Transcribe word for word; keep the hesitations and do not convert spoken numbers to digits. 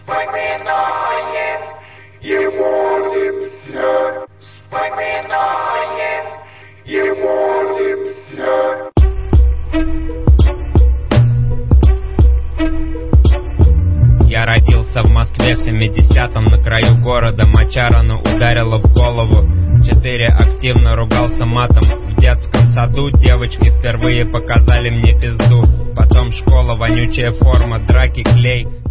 Вспоминаем его лица, вспоминаем его лица. Я родился в Москве в семидесятом, на краю города мочарану ударило в голову. Четыре активно ругался матом. В детском саду девочки впервые показали мне пизду. Потом школа, вонючая форма, драки, клей.